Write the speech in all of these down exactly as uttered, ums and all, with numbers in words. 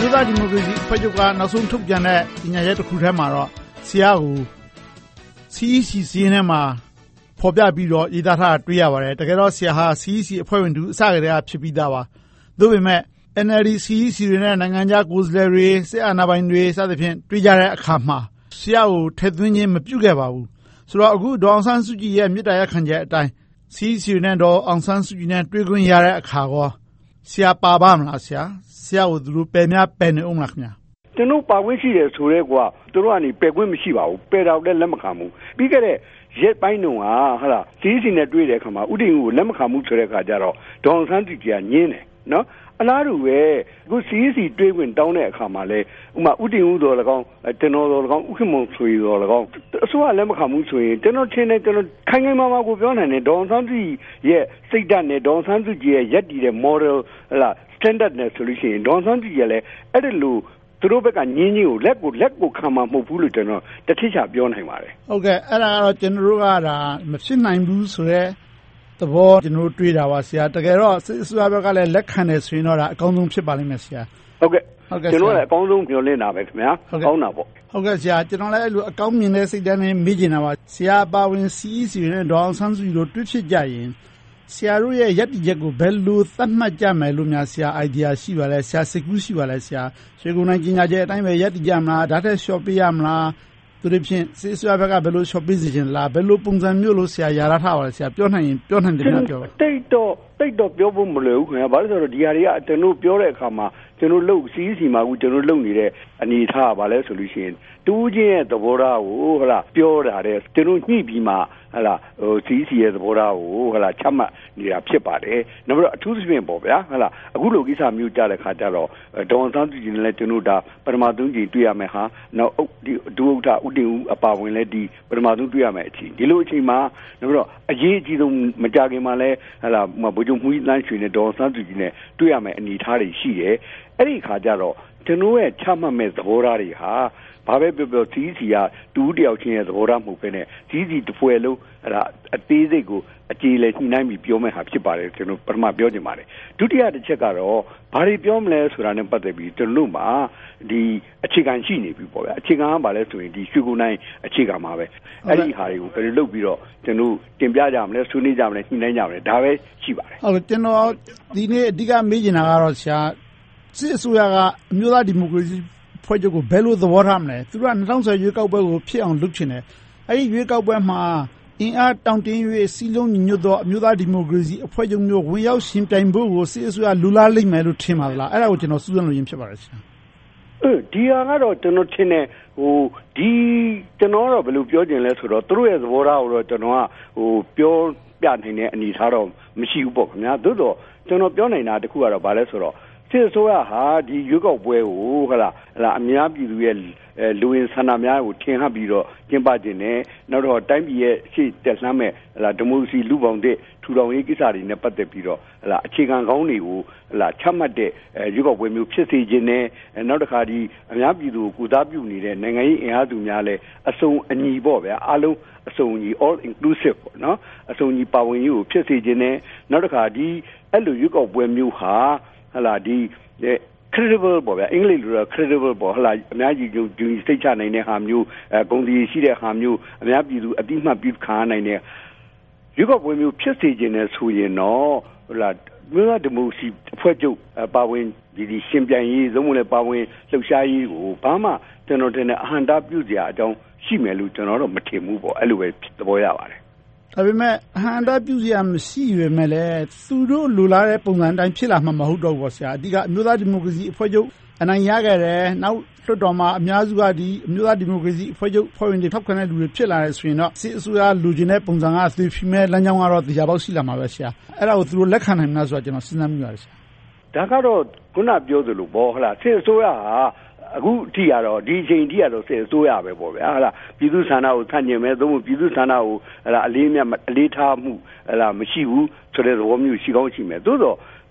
မျိုးသားဒီမိုကရေစီအဖွဲ့ချုပ်ကနောက်ဆုံးထုတ်ပြန်တဲ့ပညာရပ်တစ်ခုထဲမှာတော့ဆရာကို စီ အီ စီ စီးရင်ထဲမှာဖော်ပြပြီးတော့ရေးသားထားတာတွေ့ရပါတယ်တကယ်တော့ဆရာဟာ စီ အီ စီ အဖွဲ့ဝင်တူအစကတည်းကဖြစ်ပြီးသားပါသို့ပေမဲ့ အန် အယ် ဒီ စီ အီ စီ တွေနဲ့နိုင်ငံခြားကိုယ်စားလှယ်တွေစစ်အာဏာပိုင်တွေစသဖြင့်တွေ့ကြတဲ့အခါမှာဆရာကိုထည့်သွင်းခြင်းမပြုခဲ့ပါဘူးဆိုတော့အခုဒေါ်အောင်ဆန်းစုကြည်ရဲ့မြစ်တာရက်ခံချက်အတိုင်း စီ အီ စီ တွေနဲ့ဒေါ်အောင်ဆန်းစုကြည်နဲ့တွေ့ခွင့်ရတဲ့အခါကောဆရာပါပါမလားဆရာဆရာကိုသူတို့ပယ်များပယ်နေအောင်လားခင်ဗျာကျွန်တော်ပါခွင့်ရှိတယ်ဆိုရဲကွာသူတို့ကနေပယ်ခွင့်မရှိပါဘူးပယ်တော့လည်းလက်မခံဘူးပြီးခဲ့တဲ့ရက်ပိုင်းတုန်းကဟာလား စီ အီ စီ နဲ့တွေ့တဲ့အခါမှာဥတင်ဦးကိုလက်မခံမှုဆိုတဲ့အခါကျတော့ဒေါ်အောင်ဆန်းစုကြည်ကညင်းတယ်နော်အလားတူပဲအခု စီ အီ စီ တွေ့ခွင့်တောင်းတဲ့အခါမှာလဲဥမာဥတင်ဦးတော်၎င်းကျွန်တော်တော်၎င်းဥက္ကမုံဆွေတော်၎င်းအစိုးရလက်မခံမှုဆိုရင်ကျွန်တော်ထင်တယ်ကျွန်တော်ခိုင်ခိုင်မာမာကိုပြောနိုင်တယ်ဒေါ်အောင်ဆန်းစုကြည်ရဲ့စိတ်ဓာတ်နဲ့ဒေါ်အောင်ဆန်းစုကြည်ရဲ့ယက်တည်တဲ့ model ဟလား standard နဲ့ဆိုလို့ရှိရင်ဒေါ်အောင်ဆန်းစုကြည်လည်းအဲ့ဒီလိုသူတို့ဘက်ကညင်းကြီးကိုလက်ကိုလက်ကိုခံမှာမဟုတ်ဘူးလို့ကျွန်တော်တတိချပြောနိုင်ပါတယ်ဟုတ်ကဲ့အဲ့ဒါကတော့ကျွန်တော်တို့ကဒါမဖြစ်နိုင်ဘူးဆိုတော့သဘောကျွန်တော်တို့တွေးတာပါဆရာတကယ်တော့စစ်အစိုးရဘက်ကလည်းလက်ခံတယ်ဆိုရင်တော့ဒါအကောင်းဆုံးဖြစ်ပါလိမ့်မယ်ဆရာဟုတ်ကဲ့ကျွန်တော်လည်းအကောင်းဆုံးမျှော်လင့်တာပဲခင်ဗျာကောင်းတာပေါ့ဟုတ်ကဲ့ဆရာကျွန်တော်လည်းအဲ့လိုအကောင်းမြင်တဲ့စိတ်ဓာတ်နဲ့မေ့ကျင်တာပါဆရာပါဝင် စီ အီ စီ နဲ့ဒေါ်အောင်ဆန်းစုကြည်တို့တွေ့ဖြစ်ကြရင်ဆရာတို့ရဲ့ယက်တီချက်ကိုဘယ်လိုသတ်မှတ်ကြမယ်လို့များဆရာ idea ရှိပါလဲဆရာစိတ်ကူးရှိပါလဲဆရာရွှေကုန်နိုင်ကြီးညာချက်အတိုင်းပဲယက်တီကြမလားဒါထက် short ပေးရမလားသူတို့ဖြင့်စစ်အစိုးရဘက်ကဘယ်လို short ပေးစီခြင်းလားဘယ်လိုပုံစံမျိုးလို့ဆရာယာရထားပါလဲဆရာပြောနိုင်ရင်ပြောနိုင်တယ်များပြောပါတိတ်တော့တိတ်တော့ပြောဖို့မလွယ်ဘူးခင်ဗျာဘာလို့ဆိုတော့ဒီဟာတွေကကျွန်တော်ပြောတဲ့အခါမှာကျွန်တော်လုပ် စီ အီ စီ မှာကကျွန်တော်လုပ်နေတဲ့အနေအထားပါလဲဆိုလို့ရှိရင်တူးချင်းရဲ့သဘောထားကိုဟုတ်လားပြောတာတဲ့ကျွန်တော်ညှိပြီးမှဟုတ်လားဟို စီ အီ စီ ရဲ့သဘောထားကိုဟုတ်လားချမှတ်နေတာဖြစ်ပါတယ်နောက်ပြီးတော့အထူးသဖြင့်ပေါ့ဗျာဟုတ်လားအခုလိုကိစ္စမျိုးကြားတဲ့ခါကျတော့ဒေါ်အောင်ဆန်းစုကြည်နဲ့လည်းကျွန်တော်ဒါပထမဆုံးကြိမ်တွေ့ရမယ်ဟာနောက်ဒီဒုဥက္ကဋ္ဌဦးတင်ဦးအပါဝင်လည်းဒီပထမဆုံးတွေ့ရမယ်အချိန်ဒီလိုအချိန်မှာနောက်ပြီးတော့အရေးအကြီးဆုံးမကြခင်မှာလည်းဟုတ်လားဗိုလ်ချုပ်မှုလမ်းရွှေနဲ့ဒေါ်အောင်ဆန်းစုကြည်နဲ့တွေ့ရမယ်အနေအထားတွေရှိတယ်အဲ့ဒီခါကျတော့ကျွန်တော်ရဲ့ချမှတ်မဲ့သဘောထားတွေဟာဘာပဲပြောပြော စီ အီ စီ ကတူးတယောက်ချင်းရဲ့သဘောထားမဟုတ်ဘဲနဲ့ စီ အီ စီ တစ်ဖွဲ့လုံးအဲ့ဒါအသေးစိတ်ကိုအကြေလဲညှိနှိုင်းပြီးပြောမဲ့ဟာဖြစ်ပါတယ်ကျွန်တော်ပထမပြောချင်ပါတယ်ဒုတိယတစ်ချက်ကတော့ဘာတွေပြောမလဲဆိုတာနဲ့ပတ်သက်ပြီးကျွန်တော်မှာဒီအခြေခံရှိနေပြီပေါ့ဗျာအခြေခံကဘာလဲဆိုရင်ဒီရွှေကုန်တိုင်းအခြေခံမှာပဲအဲ့ဒီဟာတွေကိုဘယ်လိုလုပ်ပြီးတော့ကျွန်တော်တင်ပြကြမလဲဆွေးနွေးကြမလဲညှိနှိုင်းကြမလဲဒါပဲရှိပါတယ်ဟုတ်ကျွန်တော်ဒီနေ့အဓိကမေးချင်တာကတော့ဆရာစစ်အစိုးရကအမျိုးသားဒီမိုကရေစီဖွဲ့ချုပ်ကိုဘယ်လိုသဘောထားမလဲသူတို့က၂၀၁၀ရွေးကောက်ပွဲကိုဖြစ်အောင်လုပ်ချင်တယ်အဲဒီရွေးကောက်ပွဲမှာအင်အားတောင့်တင်း၍စီးလုံးညီညွတ်သောအမျိုးသားဒီမိုကရေစီအဖွဲ့ချုပ်မျိုးဝင်ရောက်ရှင်ပြိုင်ဖို့ကိုစစ်အစိုးရလူလားလိမ့်မယ်လို့ထင်ပါသလားအဲ့ဒါကိုကျွန်တော်စူးစမ်းလို့ရင်းဖြစ်ပါတယ်ဆရာအဲဒီဟာကတော့ကျွန်တော်ထင်တယ်ဟိုဒီကျွန်တော်တော့ဘယ်လိုပြောချင်လဲဆိုတော့သူတို့ရဲ့သဘောထားကိုတော့ကျွန်တော်ကဟိုပြောပြနိုင်တဲ့အနေထားတော့မရှိဘူးပေါ့ခင်ဗျာသို့တော့ကျွန်တော်ပြောနိုင်တာတခုကတော့ဘာလဲဆိုတော့စစ်အစိုးရဟာဒီရွေးကောက်ပွဲကိုဟုတ်လားဟလာအများပြည်သူရဲ့လူဝင်ဆန္ဒများကိုထင်ဟပ်ပြီးတော့ကျင်းပခြင်းနဲ့နောက်တော့တိုင်းပြည်ရဲ့ရှေ့တက်လှမ်းမဲ့ဟလာဒီမိုကရေစီလူပေါင်းတဲ့ထူထောင်ရေးကိစ္စတွေနဲ့ပတ်သက်ပြီးတော့ဟလာအခြေခံကောင်းတွေကိုဟလာချမှတ်တဲ့ရွေးကောက်ပွဲမျိုးဖြစ်စေခြင်းနဲ့နောက်တစ်ခါဒီအများပြည်သူကိုကုသပြုနေတဲ့နိုင်ငံရေးအင်အားစုများလည်းအစုံအညီပေါ့ဗျာအားလုံးအစုံညီ all inclusive ပေါ့နော်အစုံညီပါဝင်ရေးကိုဖြစ်စေခြင်းနဲ့နောက်တစ်ခါဒီအဲ့လိုရွေးကောက်ပွဲမျိုးဟာဟလာဒီ credible ပေါ့ဗျာအင်္ဂလိပ်လိုတော့ credible ပေါ့ဟလာအများကြီးဒီစိတ်ချနိုင်တဲ့ဟာမျိုးအဲဂုဏ်တည်ရှိတဲ့ဟာမျိုးအများပြည်သူအတိအမှတ်ပြုခံနိုင်တဲ့ရွေးကောက်ပွဲမျိုးဖြစ်စေခြင်းနဲ့ဆိုရင်တော့ဟလာမြို့သားဒီမိုကရေစီအဖွဲ့ချုပ်ပါဝင်ဒီဒီရှင်ပြိုင်ရေးသုံးမလဲပါဝင်လှုပ်ရှားရေးကိုဘာမှကျွန်တော်တင်တဲ့အဟံတာပြုစရာအကြောင်းရှိမယ်လို့ကျွန်တော်တော့မထင်ဘူးပေါ့အဲ့လိုပဲသဘောရပါတယ်ဒါပေမဲ့အဟံတာပြုစရာမရှိရမယ်လေသူတို့လူလာတဲ့ပုံစံတိုင်းဖြစ်လာမှာမဟုတ်တော့ဘူးဆရာအဓိကအမျိုးသားဒီမိုကရေစီအဖွဲ့ချုပ်အနိုင်ရခဲ့တယ်နောက်လွှတ်တော်မှာအများစုကဒီအမျိုးသားဒီမိုကရေစီအဖွဲ့ချုပ်ဖွဲ့ဝင်တွေထောက်ခံတဲ့လူတွေဖြစ်လာတယ်ဆိုရင်တော့စစ်အစိုးရလူချင်းတဲ့ပုံစံကသေဖီမဲ့လမ်းကြောင်းကတော့တရားပေါက်ရှိလာမှာပဲဆရာအဲ့ဒါကိုသူတို့လက်ခံနိုင်မလားဆိုတာကျွန်တော်စဉ်းစားမိပါတယ်ဆရာဒါကတော့ခုနပြောသလိုပေါ့ဟလားစစ်အစိုးရဟာအခုအထိကတော့ဒီအချိန်အထိကတော့စစ်အစိုးရပဲပေါ့ဗျာဟလားပြည်သူ့ဆန္ဒကိုဆန့်ကျင်မဲ့သို့မဟုတ်ပြည်သူ့ဆန္ဒကိုဟလားအလေးမြတ်အလေးထားမှုဟလားမရှိဘူးဆိုတဲ့သဘောမျိုးရှိကောင်းရှိမယ်သို့တော့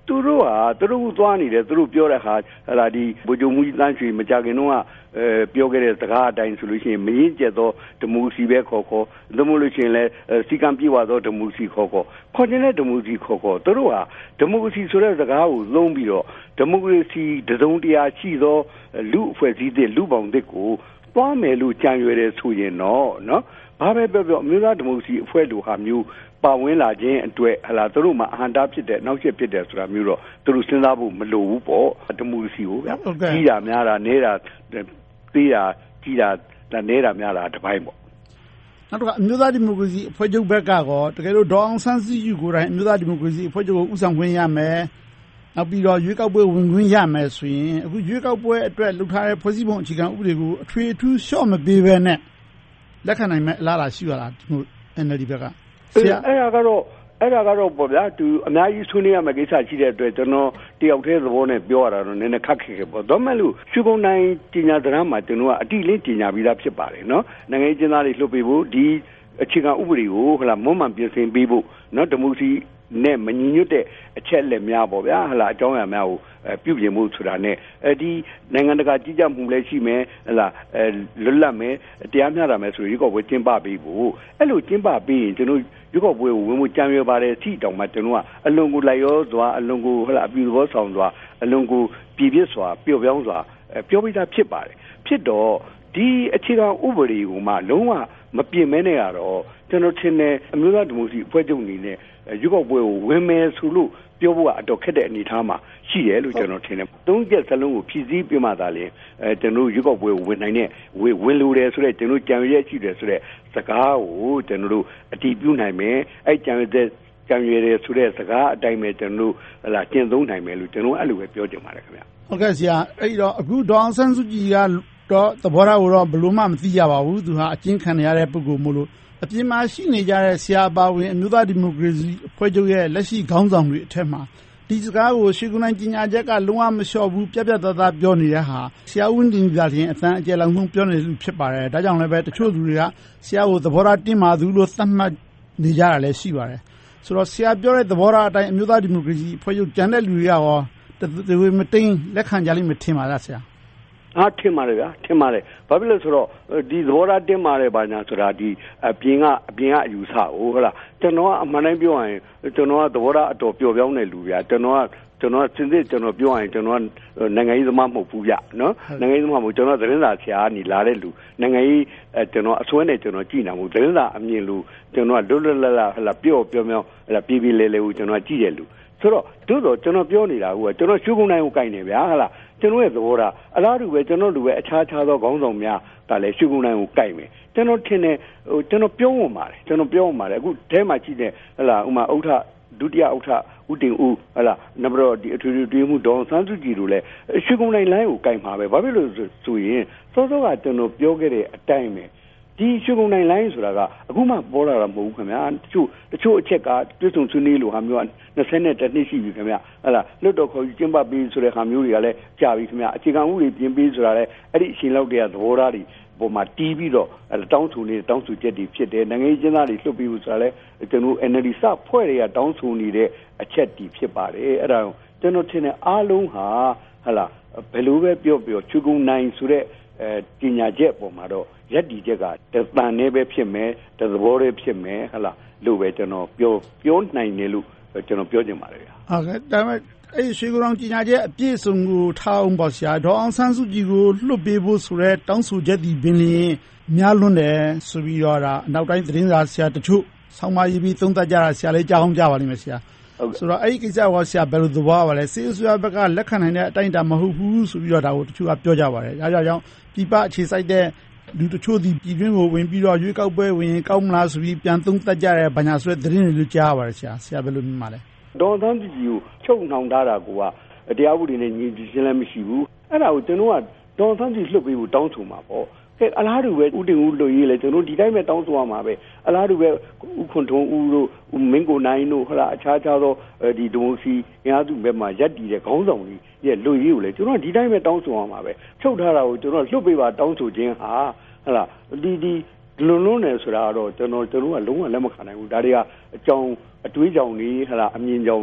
သူတို့ဟာသူတို့သွားနေတယ်သူတို့ပြောတဲ့ဟာဟလာဒီဗိုလ်ချုပ်မှုကြီးတန်းရွှေမကြခင်တော့အဲပြောခဲ့တဲ့စကားအတိုင်းဆိုလို့ရှိရင်မရင်းကျက်သောဒီမိုကရေစီပဲခေါ်ခေါ်သို့မဟုတ်လို့ရှိရင်လည်းစီကံပြေဝသောဒီမိုကရေစီခေါ်ခေါ်ခေါ်နေတဲ့ဒီမိုကရေစီခေါ်ခေါ်သူတို့ဟာဒီမိုကရေစီဆိုတဲ့စကားကိုသုံးပြီးတော့ဒီမိုကရေစီတစုံတရာရှိသောလူအဖွဲ့အစည်းတွေလူပေါင်းတွေကိုသွားမယ်လို့ကြံရွယ်တယ်ဆိုရင်တော့နော်ဘာပဲပြောပြောအမျိုးသားဒီမိုကရေစီအဖွဲ့လူဟာမျိုးပါဝင်လာခြင်းအတွက်ဟလာသူတို့မှာအဟံတာဖြစ်တဲ့နောက်ချက်ဖြစ်တဲ့ဆိုတာမျိုးတော့သူတို့စဉ်းစားဖို့မလိုဘူးပေါ့ဒီမိုကရေစီကိုဗျာကြီးတာများတာနေတာသေးတာကြီးတာနေတာများတာတစ်ပိုင်းပေါ့နောက်တော့အမျိုးသားဒီမိုကရေစီအဖွဲ့ချုပ်ဘက်ကကောတကယ်လို့ဒေါ်အောင်ဆန်းစုကြည်ကိုယ်တိုင်အမျိုးသားဒီမိုကရေစီအဖွဲ့ချုပ်ကိုဦးဆောင်ခွင့်ရမယ်နောက်ပြီးတော့ရွေးကောက်ပွဲဝင်ခွင့်ရမယ်ဆိုရင်အခုရွေးကောက်ပွဲအတွက်လှုပ်ထားတဲ့ဖွဲ့စည်းပုံအခြေခံဥပဒေကိုအထွေအထူးလျှော့မပေးဘဲနဲ့လက်ခံနိုင်မဲ့အလားအလာရှိရလားဒီမို အန် အယ် လ် ဒီ ဘက်ကဆရာအဲ့ဒါကတော့အဲ့ဒါကတော့ပေါ့ဗျာသူအများကြီးဆွေးနွေးရမယ့်ကိစ္စရှိတဲ့အတွက်ကျွန်တော်တယောက်တည်းသဘောနဲ့ပြောရတာတော့နည်းနည်းခက်ခဲခဲ့ပေါ့ဒါမှမဟုတ်ရွှေကုန်းတိုင်းကြီးညာသရမ်းမှာကျွန်တော်ကအတိလင်းကြီးညာပြီးသားဖြစ်ပါတယ်နော်နိုင်ငံရေးကျင်းသားတွေလှုပ်ပေးဖို့ဒီအခြေခံဥပဒေကိုဟလာမွမ်းမံပြင်ဆင်ပေးဖို့နော်ဒီမိုကရေစီနဲ့မညီညွတ်တဲ့အချက်လက်များပေါ့ဗျာဟလာအကြောင်းအရာများကိုပြုပြင်မှုဆိုတာနဲ့အဲဒီနိုင်ငံတကာကြီးကြပ်မှုလည်းရှိမယ်ဟလာလွတ်လပ်မယ်တရားမျှတမယ်ဆိုရွေးကောက်ပွဲကျင်းပပေးဖို့အဲ့လိုကျင်းပပေးရင်ကျွန်တော်ရွေးကောက်ပွဲကိုဝင်မှုကြံရွယ်ပါတယ်စီတောင်မှကျွန်တော်ကအလွန်ကိုလိုက်ရောစွာအလွန်ကိုဟလာအပြူသဘောဆောင်စွာအလွန်ကိုပြည်ပြစ်စွာပျော့ပြောင်းစွာပြောပြီးသားဖြစ်ပါတယ်ဖြစ်တော့ဒီအခြေခံဥပဒေကိုမှလုံးဝမပြင်မဲနဲ့ကတော့ကျွန်တော်ထင်တယ်အမျိုးသားဒီမိုကရေစီအဖွဲ့ချုပ်အနေနဲ့ရွေးကောက်ပွဲကိုဝင်မယ်ဆိုလို့ပြောဖို့ကအတော့ခက်တဲ့အနေအထားမှာရှိတယ်လို့ကျွန်တော်ထင်တယ်သုံးချက်စလုံးကိုဖြည့်ဆည်းပြမှသာလေအဲကျွန်တော်ရွေးကောက်ပွဲကိုဝင်နိုင်တဲ့ဝင်လို့တယ်ဆိုတော့ကျွန်တော်ကြံရွယ်ရှိတယ်ဆိုတော့စကားကိုကျွန်တော်တို့အတည်ပြုနိုင်မယ်အဲကြံရွယ်တဲ့ကြံရွယ်တယ်ဆိုတဲ့စကားအတိုင်းပဲကျွန်တော်တို့ဟလာကျင့်သုံးနိုင်မယ်လို့ကျွန်တော်အဲ့လိုပဲပြောချင်ပါတယ်ခင်ဗျဟုတ်ကဲ့ဆရာအဲ့တော့အခုဒေါအောင်ဆန်းစုကြည်ကတော့သဘောထားကိုတော့ဘယ်လိုမှမသိကြပါဘူးသူဟာအကျဉ်းခံရတဲ့ပုဂ္ဂိုလ်မို့လို့အပြင်မှာရှိနေကြတဲ့ဆရာပါဝင်အမျိုးသားဒီမိုကရေစီအဖွဲ့ချုပ်ရဲ့လက်ရှိခေါင်းဆောင်တွေအထက်မှာဒီစကားကိုရွှေကုန်းတိုင်းကြီးညာချက်ကလုံးဝမလျှော့ဘူးပြပြသားသားပြောနေတဲ့ဟာဆရာဦးတင်ပြချင်းအတန်အကျယ်လောင်ဆုံးပြောနေလို့ဖြစ်ပါတယ်ဒါကြောင့်လည်းပဲတချို့လူတွေကဆရာကိုသဘောထားတင်းမာသူလို့သတ်မှတ်နေကြတာလည်းရှိပါတယ်ဆိုတော့ဆရာပြောတဲ့သဘောထားအတိုင်းအမျိုးသားဒီမိုကရေစီအဖွဲ့ချုပ်ကျန်တဲ့လူတွေကရောတဝေမတိန်လက်ခံကြလိမ့်မထင်ပါလားဆရာအားထင်ပါတယ်ဗျာထင်ပါတယ်ဘာဖြစ်လို့ဆိုတော့ဒီသဘောထားတင်းမာတယ်ဘာညာဆိုတာဒီအပြင်ကအပြင်ကအယူဆကိုဟုတ်လားကျွန်တော်ကအမှန်တိုင်းပြောရရင်ကျွန်တော်ကသဘောထားအတော်ပျော်ပြောင်းတဲ့လူဗျာကျွန်တော်ကကျွန်တော်စင်စစ်ကျွန်တော်ပြောရရင်ကျွန်တော်နိုင်ငံရေးသမားမဟုတ်ဘူးဗျနော်နိုင်ငံရေးသမားမဟုတ်ကျွန်တော်သတင်းစာဆရာကနေလာတဲ့လူနိုင်ငံရေးကျွန်တော်အစွဲနဲ့ကျွန်တော်ကြည်နာမှုသတင်းစာအမြင်လူကျွန်တော်လွတ်လွတ်လပ်လပ်ဟလာပျော့ပြောင်းပြောင်းဟလာပြေးပြေးလဲလဲကိုကျွန်တော်ကြည့်ရလူဆိုတော့တို့တော့ကျွန်တော်ပြောနေတာကကျွန်တော်ရွှေကုန်းတိုင်းကိုကိုင်နေဗျာဟလာကျွန်တော်ရဲ့သဘောထားအလားတူပဲကျွန်တော်လူပဲအခြားခြားသောခေါင်းဆောင်များကလည်းရွှေကုန်းတိုင်းကိုကိုင်မယ်ကျွန်တော်ထင်တယ်ဟိုကျွန်တော်ပြောဝင်ပါတယ်ကျွန်တော်ပြောဝင်ပါတယ်အခုထဲမှာကြည့်တယ်ဟလာဥမာဥထဒုတိယဥထဦးတင်ဦးဟလာနောက်ပြီးတော့ဒီအထွေထွေတွင်းမှုဒေါ်စန်းစုကြည်တို့လည်းရွှေကုန်းတိုင်းလိုင်းကိုကိုင်မှာပဲဘာဖြစ်လို့ဆိုရင်စောစောကကျွန်တော်ပြောခဲ့တဲ့အတိုင်းပဲဒီရွှေကုန်းတိုင်းလိုင်းဆိုတာကအခုမှပေါ်လာတာမဟုတ်ဘူးခင်ဗျာတချို့တချို့အချက်ကပြည့်စုံဆွေးနွေးလို့ဟာမျိုးကနှစ်ဆယ်နဲ့တစ်နှစ်ရှိပြီခင်ဗျာဟလာလွတ်တော်ခေါ်ကျင်းပပြီးဆိုတဲ့ဟာမျိုးတွေကလည်းကြာပြီခင်ဗျာအခြေခံဥပဒေပြင်ပြီးဆိုတာလည်းအဲ့ဒီအချိန်လောက်တည်းကသဘောထားတွေပေါ်မှာတီးပြီးတော့တောင်းဆိုနေတောင်းဆိုချက်တွေဖြစ်တယ်နိုင်ငံရေးကျင်းသားတွေလှုပ်ပြီးဆိုတာလည်းကျွန်တော် အန် အယ် ဒီ စဖွဲ့တွေကတောင်းဆိုနေတဲ့အချက်တွေဖြစ်ပါတယ်အဲ့ဒါကျွန်တော်ထင်တယ်အားလုံးဟာဟလာဘယ်လိုပဲပြောပြောချူကုန်းနိုင်ဆိုတဲ့အဲပညာချက်ပေါ်မှာတော့ရက်ဒီချက်ကတပန်နဲ့ပဲဖြစ်မယ်တသဘောလေးဖြစ်မယ်ဟလာလို့ပဲကျွန်တော်ပြောပြောနိုင်တယ်လို့ကျွန်တော်ပြောချင်ပါတယ်ဗျာဟုတ်ကဲ့ဒါပေမဲ့အဲ့ရွှေကုန်းပညာချက်အပြည့်စုံကိုထားအောင်ပါဆရာဒေါ်အောင်ဆန်းစုကြည်ကိုလွတ်ပေးဖို့ဆိုရဲတောင်းဆိုချက်ဒီပင်လျင်များလွန်းတယ်ဆိုပြီးတော့ဒါအနောက်တိုင်းသတင်းစာဆရာတချို့ဆောင်းပါးရေးပြီးသုံးသပ်ကြတာဆရာလေးကြားအောင်ကြပါလိမ့်မယ်ဆရာဆိုတော့အဲ့ဒီကိစ္စကိုဆရာဘယ်လိုသဘောပါလဲစေအစိုးရဘက်ကလက်ခံနိုင်တဲ့အတိုင်းအတာမဟုတ်ဘူးဆိုပြီးတော့ဒါကိုတချို့ကပြောကြပါတယ်ဒါကြောင့်ပြပအခြေစိုက်တဲ့လူတချို့ဒီပြည်တွင်းကိုဝင်ပြီးတော့ရွေးကောက်ပွဲဝင်ကောင်းမလားဆိုပြီးပြန်သုံးသပ်ကြတဲ့ဘာညာဆိုတဲ့သတင်းတွေလို့ကြားရပါတယ်ဆရာဆရာဘယ်လိုမြင်ပါလဲဒေါ်သန်းကြည်ကိုချုပ်နှောင်ထားတာကတရားဥပဒေနဲ့ညီညီချင်းလည်းမရှိဘူးအဲ့ဒါကိုကျွန်တော်ကဒေါ်သန်းကြည်လွတ်ပေးဖို့တောင်းဆိုမှာပေါ့ကဲအလားတူပဲဥတင်ဦးလွတ်ရေးလေကျွန်တော်ဒီတိုင်းပဲတောင်းဆိုရမှာပဲအလားတူပဲဥခွန်ထုံဦးတို့မင်းကိုနိုင်တို့ဟလာအခြားခြားသောဒီဒီမိုစီအင်အားစုဘက်မှာရက်တည်တဲ့ခေါင်းဆောင်ကြီးရဲ့လွတ်ရေးကိုလေကျွန်တော်ဒီတိုင်းပဲတောင်းဆိုရမှာပဲချုပ်ထားတာကိုကျွန်တော်လွတ်ပေးပါတောင်းဆိုခြင်းဟာဟလာဒီဒီလွန်လွန်းတယ်ဆိုတာတော့ကျွန်တော်ကျွန်တော်ကလုံးဝလက်မခံနိုင်ဘူးဒါတွေကအကြောင်းအတွေးကြောင်တွေဟလာအမြင်ကြောင်တွေ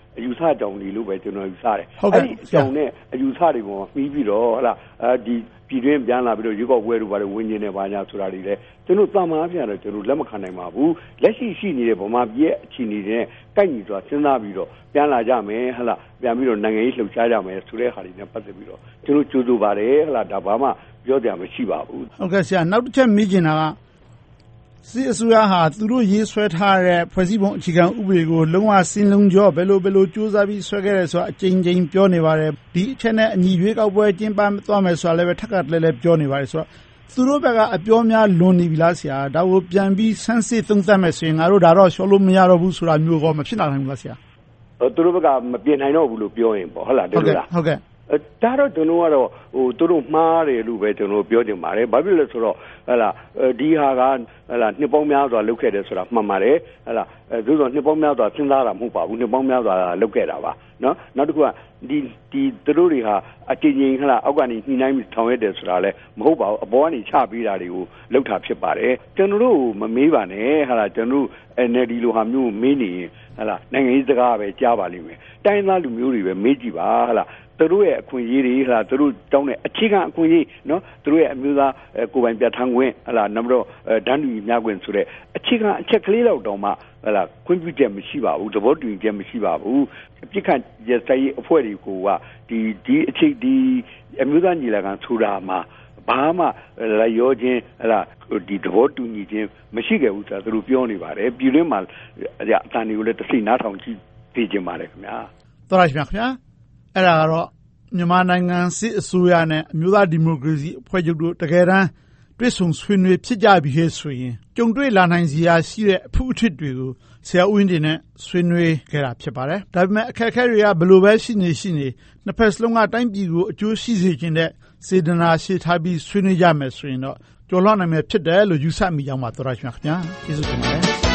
အယူဆကြောင့်ဒီလိုပဲကျွန်တော်ယူဆတယ်အဲ့ဒီကြောင့်နဲ့အယူဆတွေပေါ်မှာပြီးပြီးတော့ဟလာအဲဒီပြည်တွင်းပြန်လာပြီးတော့ရွေးကောက်ပွဲတို့ဘာလို့ဝင်းကျင်နေပါညာဆိုတာတွေလည်းကျွန်တော်တာမန်အဖြစ်တော့ကျွန်တော်လက်မခံနိုင်ပါဘူးလက်ရှိရှိနေတဲ့ဗမာပြည်ရဲ့အခြေအနေတွေကိုက်ညီစွာစဉ်းစားပြီးတော့ပြန်လာကြမယ်ဟလာပြန်ပြီးတော့နိုင်ငံရေးလှုပ်ရှားကြမယ်ဆိုတဲ့ဟာတွေနဲ့ပတ်သက်ပြီးတော့ကျွန်တော်ကြိုးစားပါတယ်ဟလာဒါဘာမှပြောကြမရှိပါဘူးဟုတ်ကဲ့ဆရာနောက်တစ်ချက်မေးချင်တာကစစ်အစိုးရဟာသူတို့ရေးဆွဲထားတဲ့ဖွဲ့စည်းပုံအခြေခံဥပဒေကိုလုံးဝစင်လုံးကျော်ဘယ်လိုဘယ်လိုစူးစမ်းပြီးဆွဲခဲ့တယ်ဆိုတာအကြိမ်ကြိမ်ပြောနေပါတယ်ဒီအချက်နဲ့အညီရွေးကောက်ပွဲကျင်းပသွားမယ်ဆိုတာလည်းပဲထပ်ကတလဲလဲပြောနေပါတယ်ဆိုတော့သူတို့ဘက်ကအပြောများလွန်နေပြီလားဆရာဒါကိုပြန်ပြီးဆန်းစစ်သုံးသပ်မယ်ဆိုရင်ငါတို့ဒါတော့ရှော့လို့မရတော့ဘူးဆိုတာမျိုးကောမဖြစ်နိုင်ဘူးလားဆရာသူတို့ဘက်ကမပြင်နိုင်တော့ဘူးလို့ပြောရင်ပေါ့ဟုတ်လားဟုတ်ကဲ့ဟုတ်ကဲ့ဒါတော့ကျွန်တော်ကတော့ဟိုသူတို့မှားတယ်လို့ပဲကျွန်တော်ပြောချင်ပါတယ်ဘာဖြစ်လဲဆိုတော့ဟလာဒီဟာကဟလာနှစ်ပေါင်းများစွာလုပ်ခဲ့တယ်ဆိုတာမှန်ပါတယ်ဟလာသို့သောနှစ်ပေါင်းများစွာစဉ်းစားတာမဟုတ်ပါဘူးနှစ်ပေါင်းများစွာလုပ်ခဲ့တာပါနော်နောက်တစ်ခုကဒီဒီသူတို့တွေဟာအချင်းချင်းဟလာအောက်ကနေညှိနှိုင်းပြီးထောင်ရတယ်ဆိုတာလည်းမဟုတ်ပါဘူးအပေါ်ကနေချပေးတာတွေကိုလုပ်တာဖြစ်ပါတယ်ကျွန်တော်တို့မမေးပါနဲ့ဟလာကျွန်တော်တို့ N L D လိုဟာမျိုးမေးနေရင်ဟလာနိုင်ငံရေးစကားပဲကြားပါလိမ့်မယ်တိုင်းသားလူမျိုးတွေပဲမေးကြည့်ပါဟလာသူတို့ရဲ့အခွင့်အရေးတွေဟလာသူတို့တောင်းတဲ့အခြေခံအခွင့်အရေးနော်သူတို့ရဲ့အမျိုးသားကိုယ်ပိုင်ပြဋ္ဌာန်းခွင့်ဟလာနောက်တော့ဒန်းတူများခွင့်ဆိုတဲ့အခြေခံအချက်ကလေးလောက်တောင်မှဟလာခွင့်ပြုချက်မရှိပါဘူးသဘောတူညီချက်မရှိပါဘူးအပြစ်ခံရစရေးအဖွဲ့တွေကိုကဒီဒီအခြေဒီအမျိုးသားညီလာခံဆိုတာမှာဘာမှလျောခြင်းဟလာဒီသဘောတူညီခြင်းမရှိခဲ့ဘူးဆိုတာသူတို့ပြောနေပါတယ်ပြည်တွင်းမှာအတန်တွေကိုလည်းတစ်စိနားထောင်ကြည့်သိကြပါတယ်ခင်ဗျာတော်ရရှိပါခင်ဗျာအဲ့ဒါကတော့မြန်မာနိုင်ငံစစ်အစိုးရနဲ့အမျိုးသားဒီမိုကရေစီအဖွဲ့ချုပ်တို့တကယ်တမ်းတွေ့ဆုံဆွေးနွေးဖြစ်ကြပြီးဟဲ့ဆိုရင်ကြုံတွေ့လာနိုင်စရာရှိတဲ့အဖို့အထစ်တွေကိုဆရာဦးဝင်းတင်နဲ့ဆွေးနွေးခဲ့တာဖြစ်ပါတယ်ဒါပေမဲ့အခက်အခဲတွေကဘယ်လိုပဲရှိနေရှိနေနှစ်ဖက်စလုံးကတိုင်းပြည်ကိုအကျိုးရှိစေခြင်းတဲ့စေတနာရှိထားပြီးဆွေးနွေးကြမယ်ဆိုရင်တော့ကြော်လွှားနိုင်မယ်ဖြစ်တယ်လို့ယူဆမိကြောင်းပါတော်ရရှိပါခင်ဗျာကျေးဇူးတင်ပါတယ်